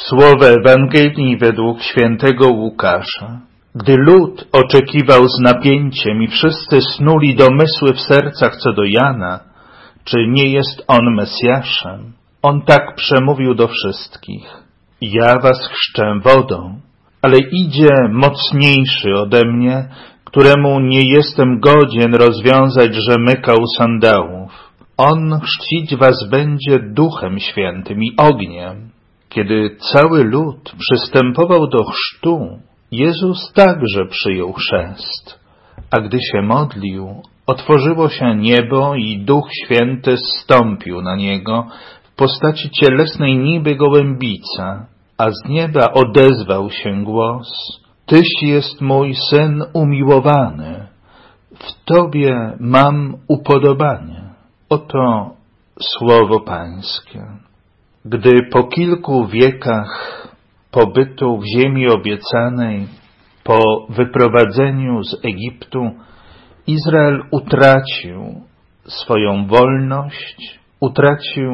Słowa Ewangelii według świętego Łukasza. Gdy lud oczekiwał z napięciem i wszyscy snuli domysły w sercach co do Jana, czy nie jest on Mesjaszem, on tak przemówił do wszystkich: ja was chrzczę wodą, ale idzie mocniejszy ode mnie, któremu nie jestem godzien rozwiązać rzemyka u sandałów. On chrzcić was będzie Duchem Świętym i ogniem. Kiedy cały lud przystępował do chrztu, Jezus także przyjął chrzest, a gdy się modlił, otworzyło się niebo i Duch Święty zstąpił na Niego w postaci cielesnej niby gołębica, a z nieba odezwał się głos: Tyś jest mój Syn umiłowany, w Tobie mam upodobanie. Oto słowo Pańskie. Gdy po kilku wiekach pobytu w ziemi obiecanej, po wyprowadzeniu z Egiptu, Izrael utracił swoją wolność, utracił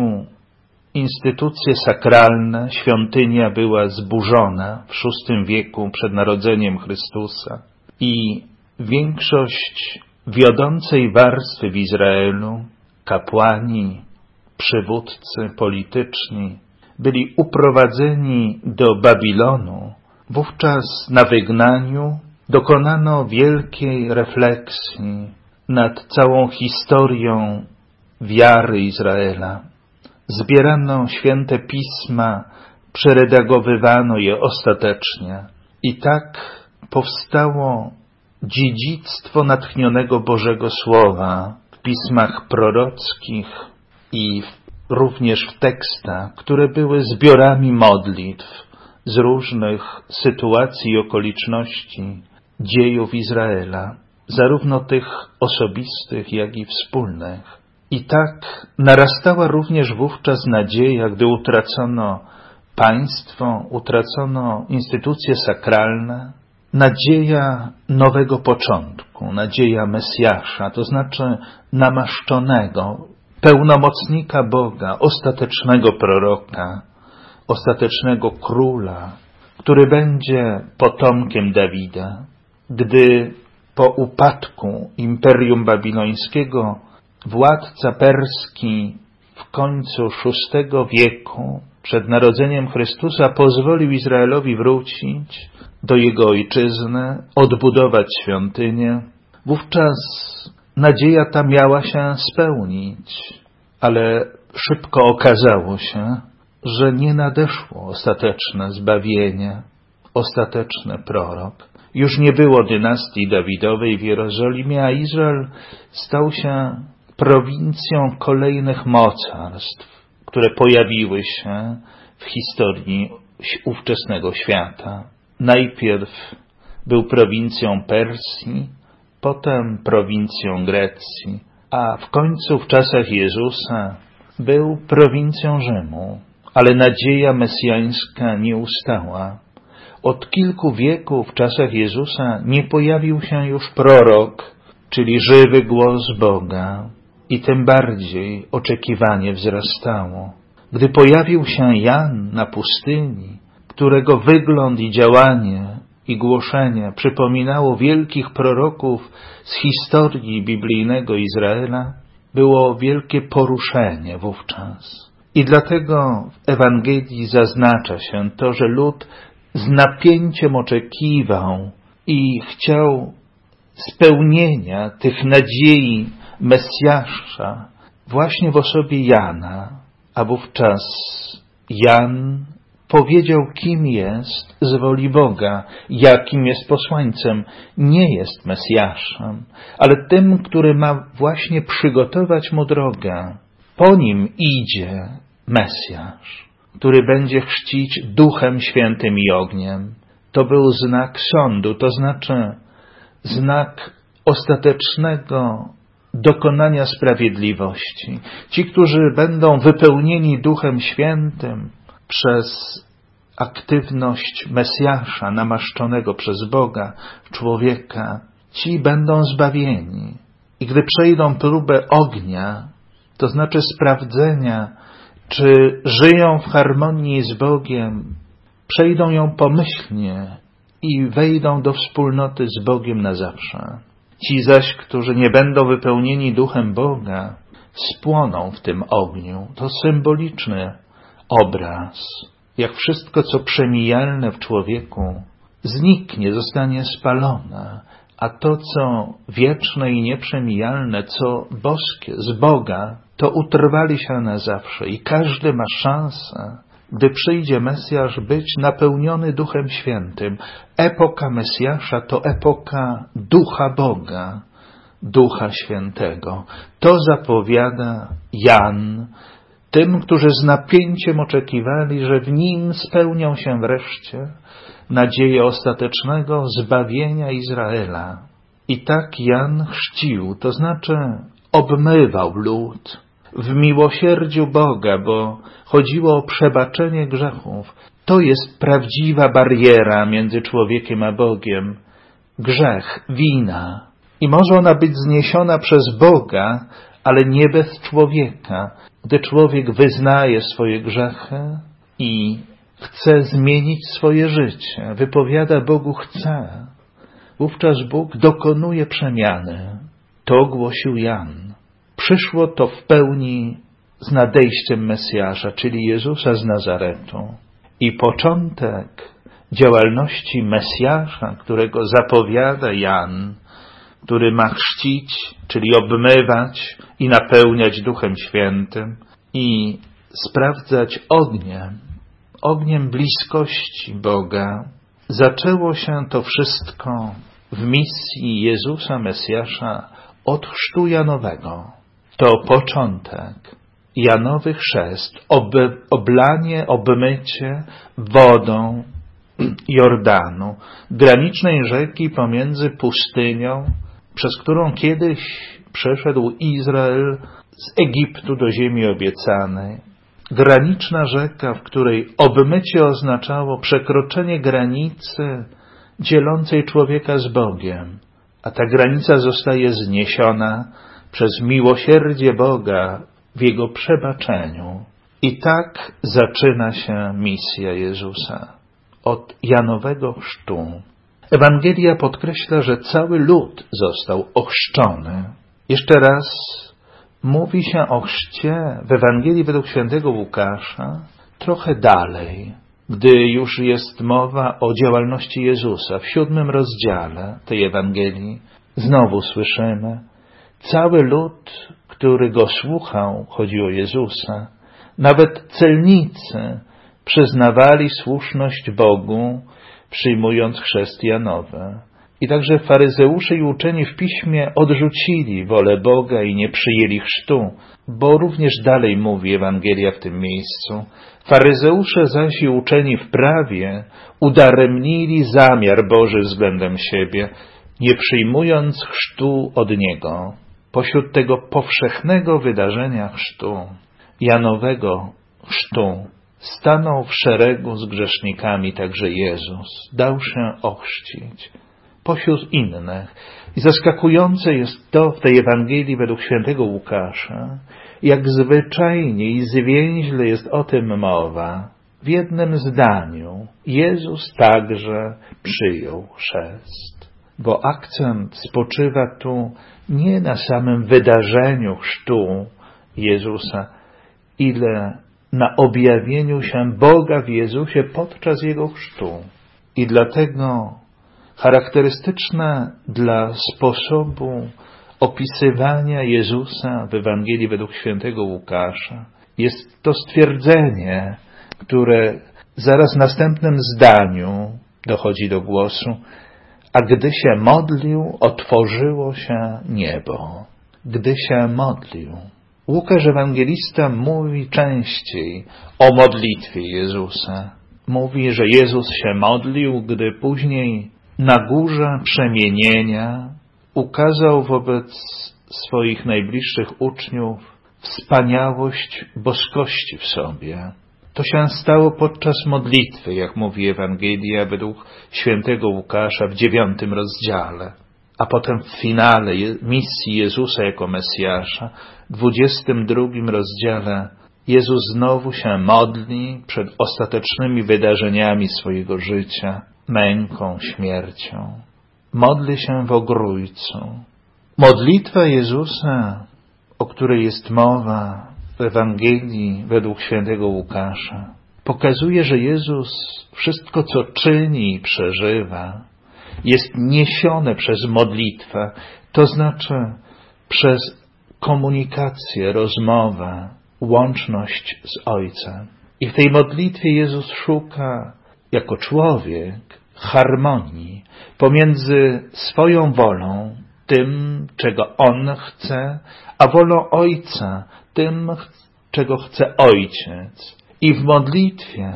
instytucje sakralne, świątynia była zburzona w VI wieku przed narodzeniem Chrystusa i większość wiodącej warstwy w Izraelu, kapłani, przywódcy polityczni, byli uprowadzeni do Babilonu. Wówczas na wygnaniu dokonano wielkiej refleksji nad całą historią wiary Izraela. Zbierano święte pisma, przeredagowywano je ostatecznie i tak powstało dziedzictwo natchnionego Bożego Słowa w pismach prorockich i również w tekstach, które były zbiorami modlitw z różnych sytuacji i okoliczności dziejów Izraela, zarówno tych osobistych, jak i wspólnych. I tak narastała również wówczas nadzieja, gdy utracono państwo, utracono instytucje sakralne, nadzieja nowego początku, nadzieja Mesjasza, to znaczy namaszczonego, pełnomocnika Boga, ostatecznego proroka, ostatecznego króla, który będzie potomkiem Dawida. Gdy po upadku Imperium Babilońskiego władca perski w końcu VI wieku przed narodzeniem Chrystusa pozwolił Izraelowi wrócić do jego ojczyzny, odbudować świątynię, wówczas nadzieja ta miała się spełnić, ale szybko okazało się, że nie nadeszło ostateczne zbawienie, ostateczny prorok. Już nie było dynastii Dawidowej w Jerozolimie, a Izrael stał się prowincją kolejnych mocarstw, które pojawiły się w historii ówczesnego świata. Najpierw był prowincją Persji, potem prowincją Grecji, a w końcu w czasach Jezusa był prowincją Rzymu. Ale nadzieja mesjańska nie ustała. Od kilku wieków w czasach Jezusa nie pojawił się już prorok, czyli żywy głos Boga, i tym bardziej oczekiwanie wzrastało. Gdy pojawił się Jan na pustyni, którego wygląd i działanie i głoszenie przypominało wielkich proroków z historii biblijnego Izraela, było wielkie poruszenie wówczas. I dlatego w Ewangelii zaznacza się to, że lud z napięciem oczekiwał i chciał spełnienia tych nadziei Mesjasza właśnie w osobie Jana, a wówczas Jan powiedział, kim jest z woli Boga, jakim jest posłańcem. Nie jest Mesjaszem, ale tym, który ma właśnie przygotować mu drogę. Po nim idzie Mesjasz, który będzie chrzcić Duchem Świętym i ogniem. To był znak sądu, to znaczy znak ostatecznego dokonania sprawiedliwości. Ci, którzy będą wypełnieni Duchem Świętym przez aktywność Mesjasza, namaszczonego przez Boga, człowieka, ci będą zbawieni. I gdy przejdą próbę ognia, to znaczy sprawdzenia, czy żyją w harmonii z Bogiem, przejdą ją pomyślnie i wejdą do wspólnoty z Bogiem na zawsze. Ci zaś, którzy nie będą wypełnieni Duchem Boga, spłoną w tym ogniu. To symboliczny obraz. Jak wszystko, co przemijalne w człowieku, zniknie, zostanie spalone, a to, co wieczne i nieprzemijalne, co boskie, z Boga, to utrwali się na zawsze i każdy ma szansę, gdy przyjdzie Mesjasz, być napełniony Duchem Świętym. Epoka Mesjasza to epoka Ducha Boga, Ducha Świętego. To zapowiada Jan tym, którzy z napięciem oczekiwali, że w nim spełnią się wreszcie nadzieje ostatecznego zbawienia Izraela. I tak Jan chrzcił, to znaczy obmywał lud w miłosierdziu Boga, bo chodziło o przebaczenie grzechów. To jest prawdziwa bariera między człowiekiem a Bogiem. Grzech, wina. I może ona być zniesiona przez Boga, ale nie bez człowieka. Gdy człowiek wyznaje swoje grzechy i chce zmienić swoje życie, wypowiada Bogu chcę, wówczas Bóg dokonuje przemiany. To głosił Jan. Przyszło to w pełni z nadejściem Mesjasza, czyli Jezusa z Nazaretu. I początek działalności Mesjasza, którego zapowiada Jan, który ma chrzcić, czyli obmywać i napełniać Duchem Świętym i sprawdzać ogniem bliskości Boga. Zaczęło się to wszystko w misji Jezusa Mesjasza od chrztu Janowego. To początek. Janowy chrzest, oblanie, obmycie wodą Jordanu, granicznej rzeki pomiędzy pustynią, przez którą kiedyś przeszedł Izrael z Egiptu do ziemi obiecanej. Graniczna rzeka, w której obmycie oznaczało przekroczenie granicy dzielącej człowieka z Bogiem, a ta granica zostaje zniesiona przez miłosierdzie Boga w Jego przebaczeniu. I tak zaczyna się misja Jezusa. Od Janowego chrztu. Ewangelia podkreśla, że cały lud został ochrzczony. Jeszcze raz mówi się o chrzcie w Ewangelii według świętego Łukasza trochę dalej, gdy już jest mowa o działalności Jezusa. W 7 rozdziale tej Ewangelii znowu słyszymy, cały lud, który go słuchał, chodzi o Jezusa, nawet celnicy przyznawali słuszność Bogu, przyjmując chrzest Janowy. I także faryzeusze i uczeni w Piśmie odrzucili wolę Boga i nie przyjęli chrztu, bo również dalej mówi Ewangelia w tym miejscu. Faryzeusze zaś i uczeni w prawie udaremnili zamiar Boży względem siebie, nie przyjmując chrztu od Niego. Pośród tego powszechnego wydarzenia chrztu, Janowego chrztu, stanął w szeregu z grzesznikami także Jezus. Dał się ochrzcić pośród innych. I zaskakujące jest to w tej Ewangelii według świętego Łukasza, jak zwyczajnie i zwięźle jest o tym mowa. W jednym zdaniu Jezus także przyjął chrzest. Bo akcent spoczywa tu nie na samym wydarzeniu chrztu Jezusa, ile na objawieniu się Boga w Jezusie podczas Jego chrztu. I dlatego charakterystyczne dla sposobu opisywania Jezusa w Ewangelii według świętego Łukasza jest to stwierdzenie, które zaraz w następnym zdaniu dochodzi do głosu, a gdy się modlił, otworzyło się niebo. Gdy się modlił. Łukasz Ewangelista mówi częściej o modlitwie Jezusa. Mówi, że Jezus się modlił, gdy później na górze przemienienia ukazał wobec swoich najbliższych uczniów wspaniałość boskości w sobie. To się stało podczas modlitwy, jak mówi Ewangelia według świętego Łukasza w 9 rozdziale, a potem w finale misji Jezusa jako Mesjasza, w 22 rozdziale Jezus znowu się modli przed ostatecznymi wydarzeniami swojego życia, męką, śmiercią. Modli się w Ogrójcu. Modlitwa Jezusa, o której jest mowa w Ewangelii według świętego Łukasza, pokazuje, że Jezus wszystko, co czyni i przeżywa, jest niesione przez modlitwę, to znaczy przez komunikację, rozmowę, łączność z Ojcem. I w tej modlitwie Jezus szuka, jako człowiek, harmonii pomiędzy swoją wolą, tym, czego On chce, a wolą Ojca, tym, czego chce Ojciec. I w modlitwie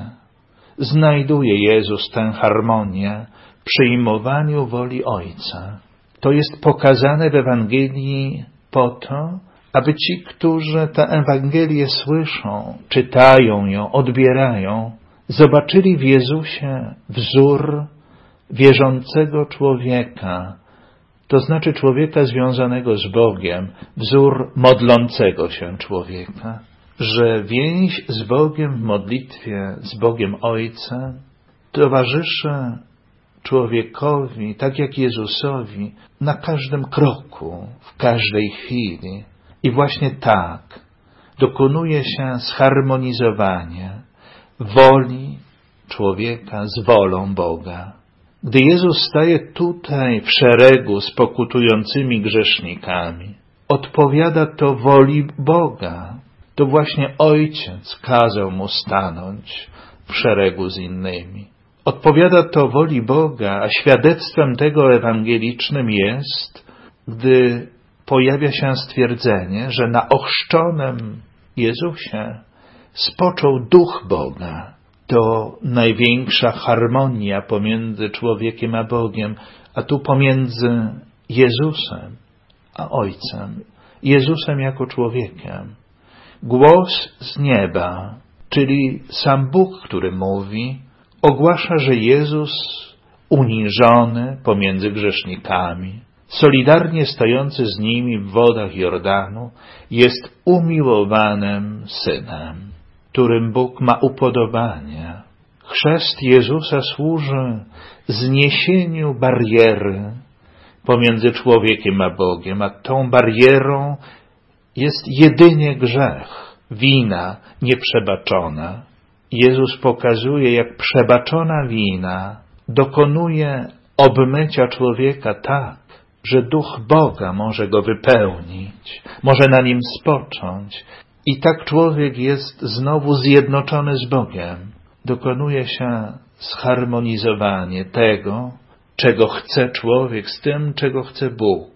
znajduje Jezus tę harmonię w przyjmowaniu woli Ojca. To jest pokazane w Ewangelii po to, aby ci, którzy tę Ewangelię słyszą, czytają ją, odbierają, zobaczyli w Jezusie wzór wierzącego człowieka, to znaczy człowieka związanego z Bogiem, wzór modlącego się człowieka, że więź z Bogiem w modlitwie, z Bogiem Ojcem towarzyszy człowiekowi, tak jak Jezusowi, na każdym kroku, w każdej chwili. I właśnie tak dokonuje się zharmonizowanie woli człowieka z wolą Boga. Gdy Jezus staje tutaj w szeregu z pokutującymi grzesznikami, odpowiada to woli Boga. To właśnie Ojciec kazał mu stanąć w szeregu z innymi. Odpowiada to woli Boga, a świadectwem tego ewangelicznym jest, gdy pojawia się stwierdzenie, że na ochrzczonym Jezusie spoczął Duch Boga. To największa harmonia pomiędzy człowiekiem a Bogiem, a tu pomiędzy Jezusem a Ojcem. Jezusem jako człowiekiem. Głos z nieba, czyli sam Bóg, który mówi, ogłasza, że Jezus uniżony pomiędzy grzesznikami, solidarnie stojący z nimi w wodach Jordanu, jest umiłowanym Synem, którym Bóg ma upodobanie. Chrzest Jezusa służy zniesieniu bariery pomiędzy człowiekiem a Bogiem, a tą barierą jest jedynie grzech, wina nieprzebaczona. Jezus pokazuje, jak przebaczona wina dokonuje obmycia człowieka tak, że Duch Boga może go wypełnić, może na nim spocząć. I tak człowiek jest znowu zjednoczony z Bogiem. Dokonuje się zharmonizowanie tego, czego chce człowiek z tym, czego chce Bóg.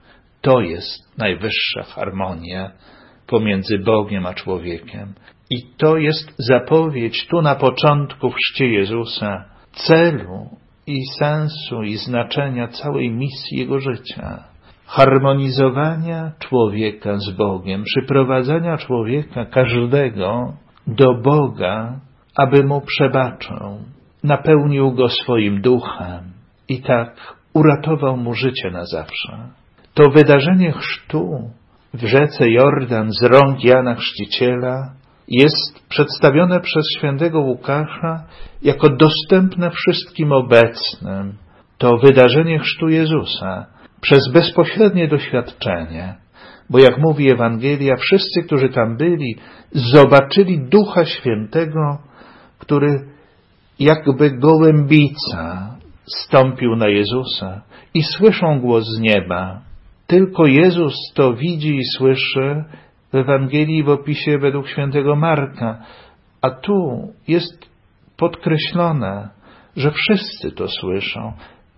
To jest najwyższa harmonia pomiędzy Bogiem a człowiekiem. I to jest zapowiedź tu na początku w chrzcie Jezusa celu i sensu i znaczenia całej misji Jego życia. Harmonizowania człowieka z Bogiem, przyprowadzania człowieka każdego do Boga, aby mu przebaczył, napełnił go swoim duchem i tak uratował mu życie na zawsze. To wydarzenie chrztu w rzece Jordan z rąk Jana Chrzciciela jest przedstawione przez świętego Łukasza jako dostępne wszystkim obecnym. To wydarzenie chrztu Jezusa przez bezpośrednie doświadczenie, bo jak mówi Ewangelia, wszyscy, którzy tam byli, zobaczyli Ducha Świętego, który jakby gołębica stąpił na Jezusa i słyszą głos z nieba. Tylko Jezus to widzi i słyszy w Ewangelii w opisie według świętego Marka, a tu jest podkreślone, że wszyscy to słyszą.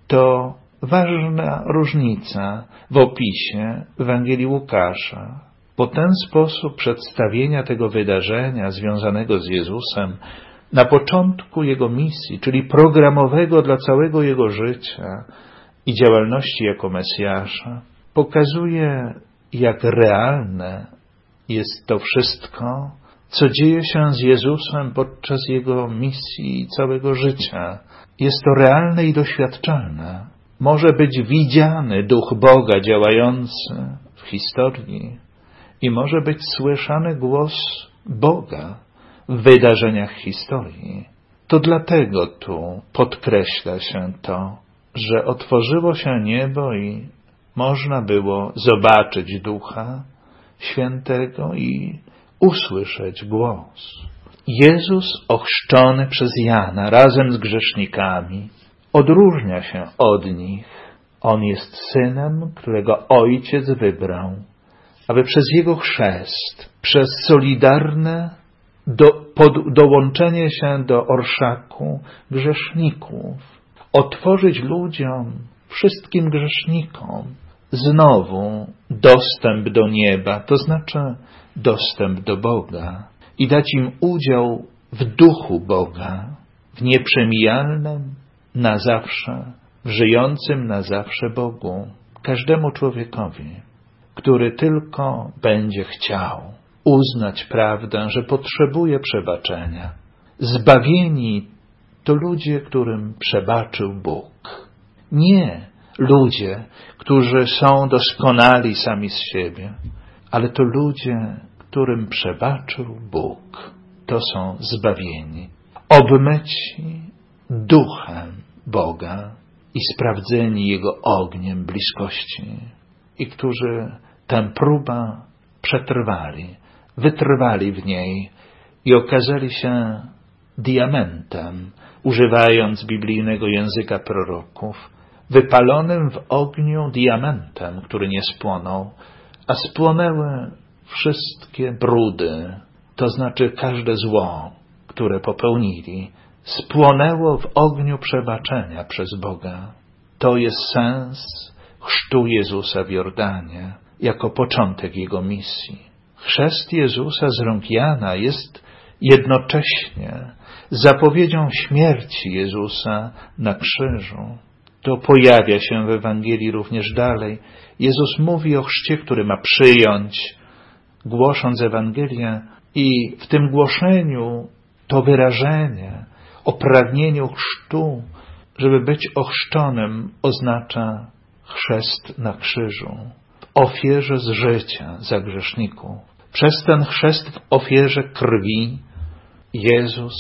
To ważna różnica w opisie Ewangelii Łukasza. Bo ten sposób przedstawienia tego wydarzenia związanego z Jezusem na początku Jego misji, czyli programowego dla całego Jego życia i działalności jako Mesjasza, pokazuje, jak realne jest to wszystko, co dzieje się z Jezusem podczas Jego misji i całego życia. Jest to realne i doświadczalne. Może być widziany Duch Boga działający w historii i może być słyszany głos Boga w wydarzeniach historii. To dlatego tu podkreśla się to, że otworzyło się niebo i można było zobaczyć Ducha Świętego i usłyszeć głos. Jezus ochrzczony przez Jana razem z grzesznikami odróżnia się od nich. On jest Synem, którego Ojciec wybrał, aby przez Jego chrzest, przez solidarne dołączenie się do orszaku grzeszników, otworzyć ludziom, wszystkim grzesznikom, znowu dostęp do nieba, to znaczy dostęp do Boga i dać im udział w duchu Boga, w nieprzemijalnym na zawsze, w żyjącym na zawsze Bogu, każdemu człowiekowi, który tylko będzie chciał uznać prawdę, że potrzebuje przebaczenia. Zbawieni to ludzie, którym przebaczył Bóg. Nie ludzie, którzy są doskonali sami z siebie, ale to ludzie, którym przebaczył Bóg. To są zbawieni, obmyci duchem Boga i sprawdzeni Jego ogniem bliskości i którzy tę próbę przetrwali, wytrwali w niej i okazali się diamentem, używając biblijnego języka proroków, wypalonym w ogniu diamentem, który nie spłonął, a spłonęły wszystkie brudy, to znaczy każde zło, które popełnili, spłonęło w ogniu przebaczenia przez Boga. To jest sens chrztu Jezusa w Jordanie, jako początek Jego misji. Chrzest Jezusa z rąk Jana jest jednocześnie zapowiedzią śmierci Jezusa na krzyżu. To pojawia się w Ewangelii również dalej. Jezus mówi o chrzcie, który ma przyjąć, głosząc Ewangelię, i w tym głoszeniu to wyrażenie o pragnieniu chrztu, żeby być ochrzczonym, oznacza chrzest na krzyżu, w ofierze z życia za grzeszników. Przez ten chrzest w ofierze krwi Jezus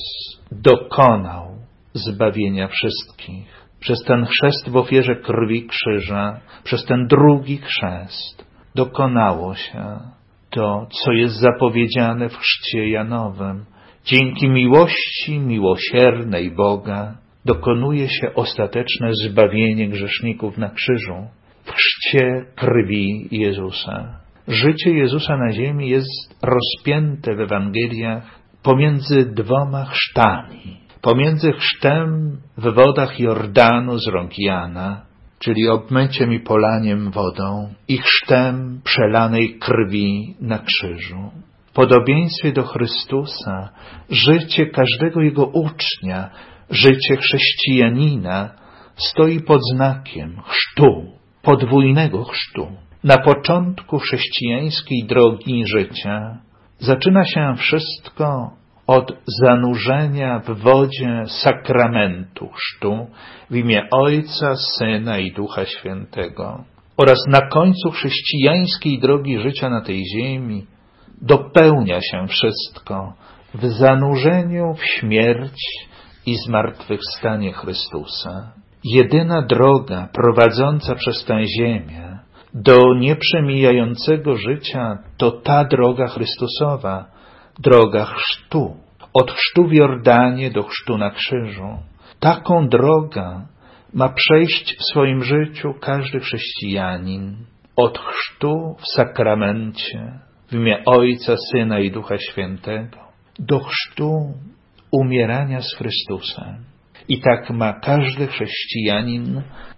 dokonał zbawienia wszystkich. Przez ten chrzest w ofierze krwi krzyża, przez ten drugi chrzest dokonało się to, co jest zapowiedziane w chrzcie Janowym. Dzięki miłości miłosiernej Boga dokonuje się ostateczne zbawienie grzeszników na krzyżu w chrzcie krwi Jezusa. Życie Jezusa na ziemi jest rozpięte w Ewangeliach pomiędzy dwoma chrztami. Pomiędzy chrztem w wodach Jordanu z rąk Jana, czyli obmyciem i polaniem wodą, i chrztem przelanej krwi na krzyżu. W podobieństwie do Chrystusa życie każdego Jego ucznia, życie chrześcijanina stoi pod znakiem chrztu, podwójnego chrztu. Na początku chrześcijańskiej drogi życia zaczyna się wszystko od zanurzenia w wodzie sakramentu chrztu w imię Ojca, Syna i Ducha Świętego. Oraz na końcu chrześcijańskiej drogi życia na tej ziemi dopełnia się wszystko w zanurzeniu w śmierć i zmartwychwstanie Chrystusa. Jedyna droga prowadząca przez tę ziemię do nieprzemijającego życia to ta droga Chrystusowa, droga chrztu. Od chrztu w Jordanie do chrztu na krzyżu. Taką drogę ma przejść w swoim życiu każdy chrześcijanin. Od chrztu w sakramencie w imię Ojca, Syna i Ducha Świętego do chrztu umierania z Chrystusem. I tak ma każdy chrześcijanin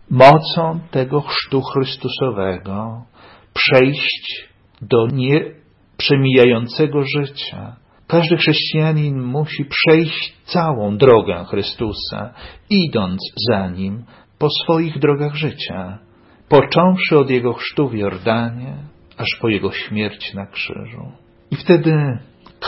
mocą tego chrztu Chrystusowego przejść do nieprzemijającego życia. Każdy chrześcijanin musi przejść całą drogę Chrystusa, idąc za Nim po swoich drogach życia, począwszy od Jego chrztu w Jordanie, aż po Jego śmierć na krzyżu. I wtedy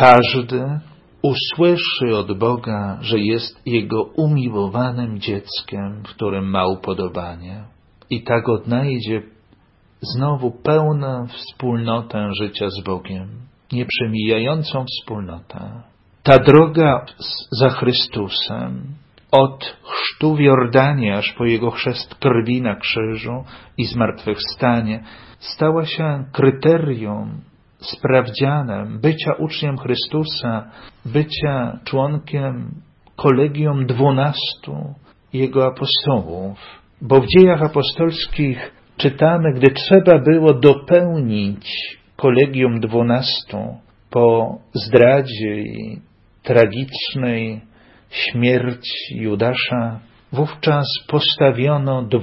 każdy usłyszy od Boga, że jest Jego umiłowanym dzieckiem, w którym ma upodobanie. I tak odnajdzie znowu pełną wspólnotę życia z Bogiem. nieprzemijającą wspólnotę. Ta droga za Chrystusem, od chrztu w Jordanie aż po Jego chrzest krwi na krzyżu i zmartwychwstanie, stała się kryterium, sprawdzianem bycia uczniem Chrystusa, bycia członkiem kolegium 12 Jego apostołów. Bo w Dziejach Apostolskich czytamy, gdy trzeba było dopełnić kolegium 12 po zdradzie i tragicznej śmierci Judasza, wówczas postawiono 2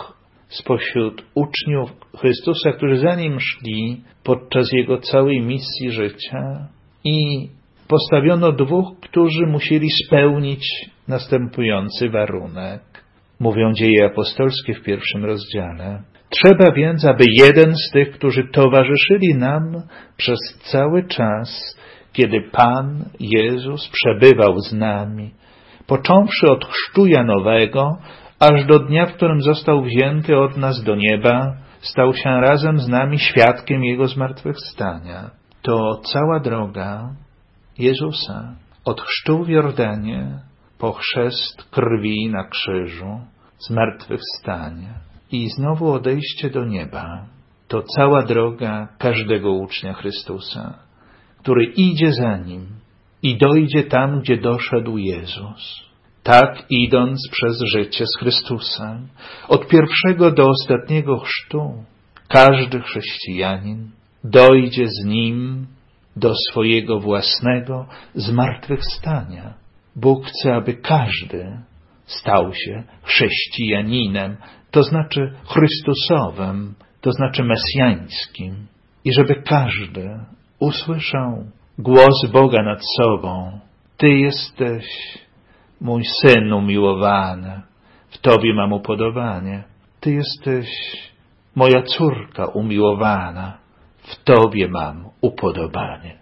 spośród uczniów Chrystusa, którzy za Nim szli podczas Jego całej misji życia, i postawiono 2, którzy musieli spełnić następujący warunek. Mówią Dzieje Apostolskie w 1 rozdziale. Trzeba więc, aby jeden z tych, którzy towarzyszyli nam przez cały czas, kiedy Pan Jezus przebywał z nami, począwszy od chrztu Janowego, aż do dnia, w którym został wzięty od nas do nieba, stał się razem z nami świadkiem Jego zmartwychwstania. To cała droga Jezusa, od chrztu w Jordanie, po chrzest krwi na krzyżu, zmartwychwstanie i znowu odejście do nieba. To cała droga każdego ucznia Chrystusa, który idzie za Nim i dojdzie tam, gdzie doszedł Jezus. Tak idąc przez życie z Chrystusem, od pierwszego do ostatniego chrztu, każdy chrześcijanin dojdzie z Nim do swojego własnego zmartwychwstania. Bóg chce, aby każdy stał się chrześcijaninem, to znaczy Chrystusowym, to znaczy mesjańskim, i żeby każdy usłyszał głos Boga nad sobą. Ty jesteś mój Syn umiłowany, w Tobie mam upodobanie. Ty jesteś moja córka umiłowana, w Tobie mam upodobanie.